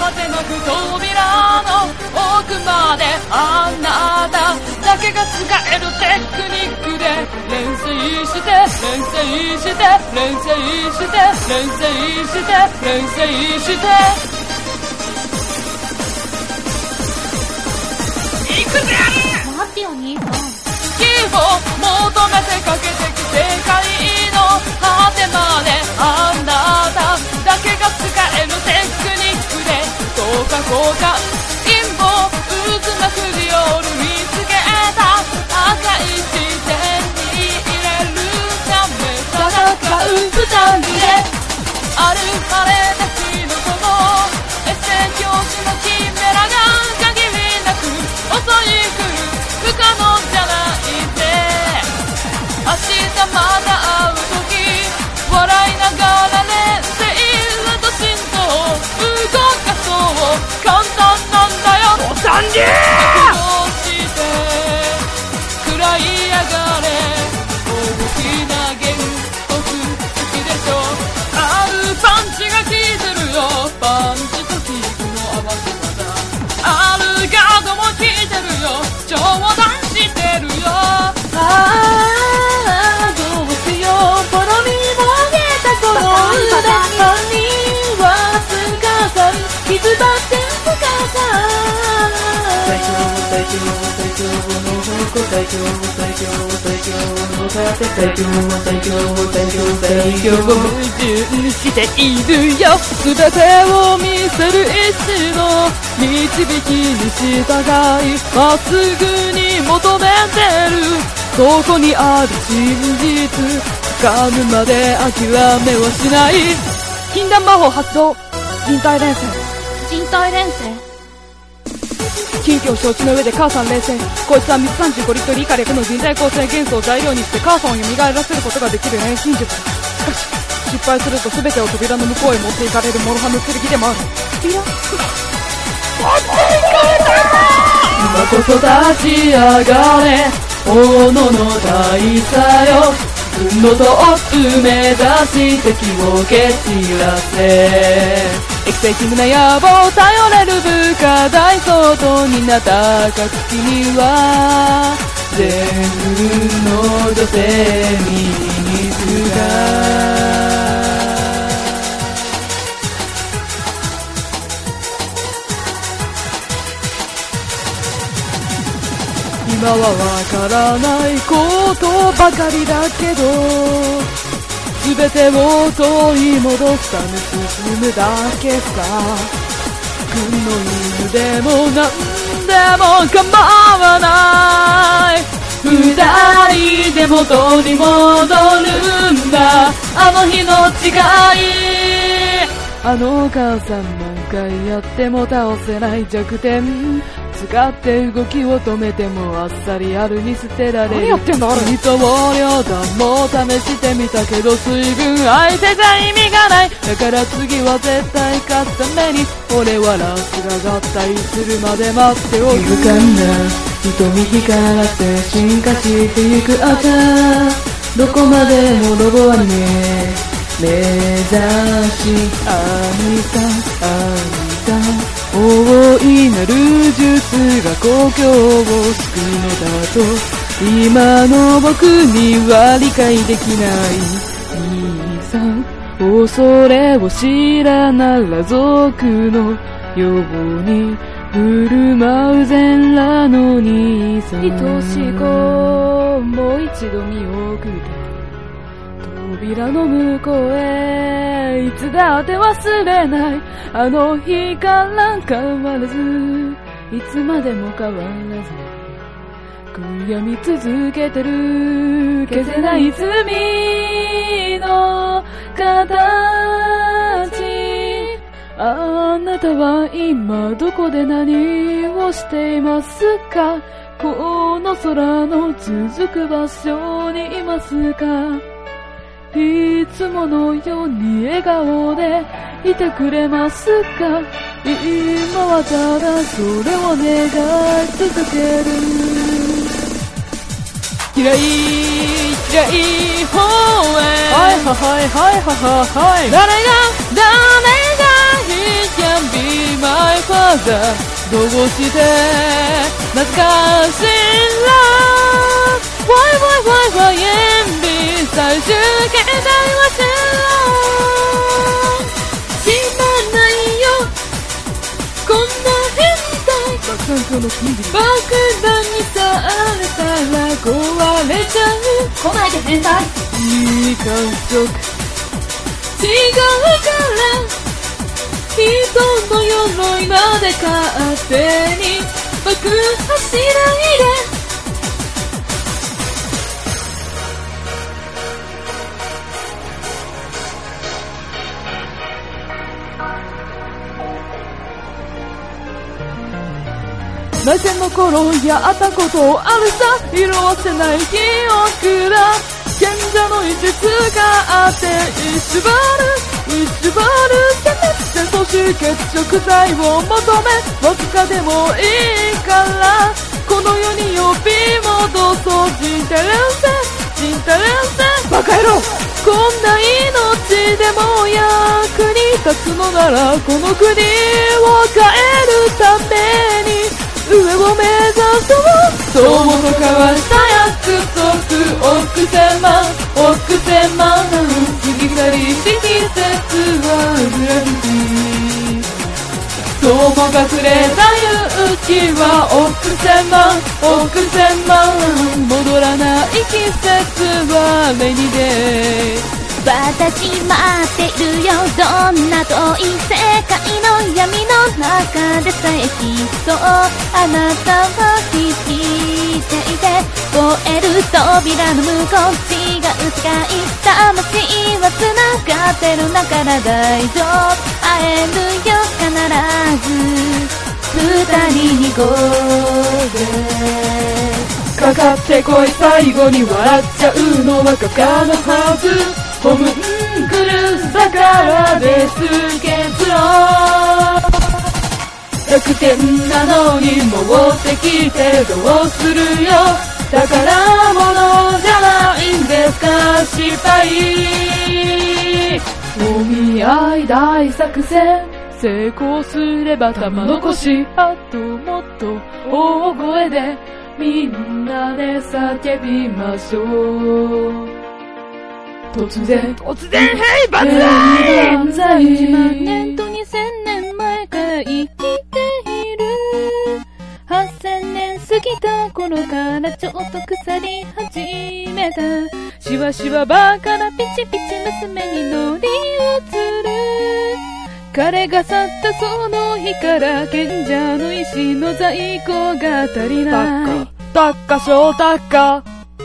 果てなく扉の奥まであなただけが使えるテクニックで連載して連載して連載して連載して連載していくぜあれ待ってよ兄さん。 希望求めてかけてく世界の果てまであなただけが使えるテクニックでどうか交換陰謀渦巻く夜見つけた赤い視線に入れるため戦う二人である晴れた日のこのエッセイ教師のキメラが限りなく襲い来る不可能じゃないぜ明日また会う時笑いながらねセイラと心臓を動かそう簡単なんだよおさんじどうして食らい上がれ大きな原則好きでしょあるパンチが効いてるよパンチとキックの合わせ方あるガードも効いてるよ冗談してるよああどうしようポロミもあげたこの腕犯人はスカさん傷張ってスカさん最強最強最強の矛最強最強最強の盾最強最強最強最強矛盾しているよ全てを見せる意志の導きに従いまっすぐに求めてるそこにある真実掴むまで諦めはしない禁断魔法発動人体連戦人体連戦。 近況承知の上で母さん冷静こいつは水35リットル以下略の人体構成元素を材料にして母さんを蘇らせることができる錬金術だしかし失敗すると全てを扉の向こうへ持っていかれる諸刃の剣でもある扉今こそ立ち上がれ斧の大佐よ運のトップ目指し敵を蹴散らせ液性キムな野望頼れる部下大相当になった暁には全軍の女性に水が今はわからないことばかりだけど全てを取り戻すため進むだけさ軍の犬でも何でも構わない二人で元に戻るんだあの日の誓いあの母さん何回やっても倒せない弱点使って動きを止めてもあっさりあるに捨てられる何やってんだあれ水と両断も試してみたけど水分相手じゃ意味がないだから次は絶対勝つために俺はラスが合体するまで待っておく静かな瞳光って進化してゆく朝どこまでもロボアニメ目指しあにさあにさ大いなる術が故郷を救うのだと今の僕には理解できない兄さん恐れを知らなら族の予防に振る舞う全裸の兄さん愛し子もう一度見送れ扉の向こうへいつだって忘れないあの日から変わらずいつまでも変わらず悔やみ続けてる消せない罪の形あなたは今どこで何をしていますかこの空の続く場所にいますかいつものように笑顔でいてくれますか今はただそれを願い続ける嫌い嫌い方へはいはいはいはいはい誰がいやびまさどうして懐かしいらわいわいわいわいエンビ最終形態は知らないよこんな変態爆弾にされたら壊れちゃう来ないで変態いい感触違うから人の鎧まで勝手に爆破しないで内戦の頃やったことあるさ色褪せない記憶だ賢者の一術があってイシュバル戦闘し血色剤を求めわずかでもいいからこの世に呼び戻そうジンテレンセバカ野郎こんな命でも役に立つのならこの国を変えるために上を目指そう友と交わした約束億千万過ぎ去りし季節はグラフィティ友がくれた勇気は億千万戻らない季節はレニデイ私待ってるよどんな遠い世界の闇の中でさえきっとあなたは生きていて燃える扉の向こう違う世界魂は繋がってるんだから大丈夫会えるよ必ず二人に行こうかかってこい最後に笑っちゃうのは画家のはずホムンクルスだからです結論100点なのに戻ってきてどうするよ宝物じゃないんですか失敗お見合い大作戦成功すれば玉残しあともっと大声でみんなで叫びましょう突然ヘイ万歳 1万年と2000年前から生きている8000年過ぎた頃からちょっと腐り始めたしわしわバカなピチピチ娘に乗り移る彼が去ったその日から賢者の石の在庫が足りないタッカショータッカ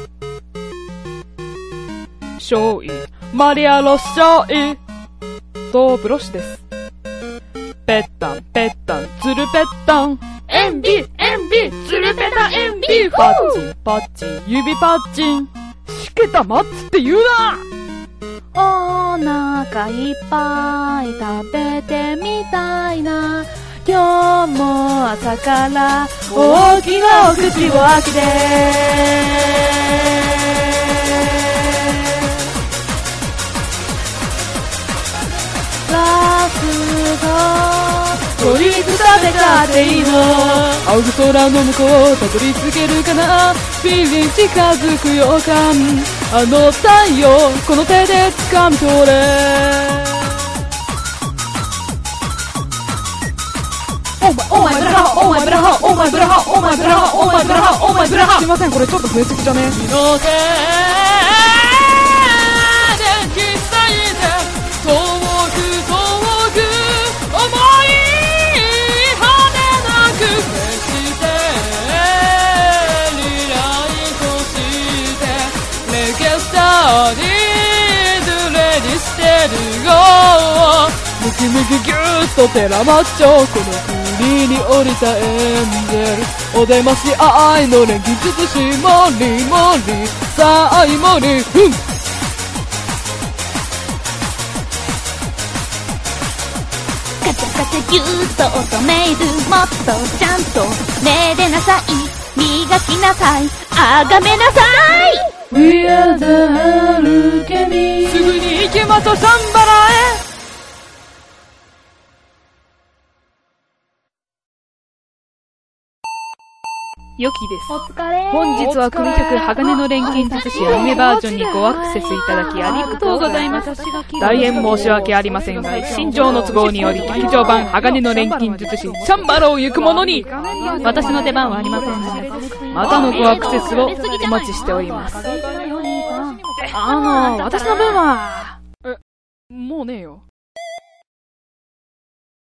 少尉マリアロッショイとブロシですペッタンペッタンツルペッタンエンビツルペタエンビパッチンパッチン指パッチンしけたマッツって言うなお腹いっぱい食べてみたいな今日も朝から大きなお口を開けてラスト鳥草で買っていいの青空の向こうたどり着けるかなフィリン近づく予感あの太陽この手で掴み取れオーマイブラハオーマイブラハオーマイブラハオーマイブラハオーマイブラハオーマイブラハすいませんこれちょっと増えすぎじゃね気のせいで消したいで遠く思い羽なく消してリライトしてレゲスターにドレディしてるよムキムキギューッとテラマッチョこの国に降りたエンジェルお出まし愛の連技術師モリモリさあいモリふんガチャガチャギューッと乙メールもっとちゃんとめでなさい磨きなさいあがめなさい We are the alchemy すぐに行けまとサンバラへ良きです。 お疲れ。 本日は組曲鋼の錬金術師アニメバージョンにごアクセスいただきありがとうございます。大変申し訳ありませんが、心情の都合により劇場版鋼の錬金術師チャンバラを行く者に私の出番はありませんので、またのごアクセスをお待ちしております。私の分はもうねえよ。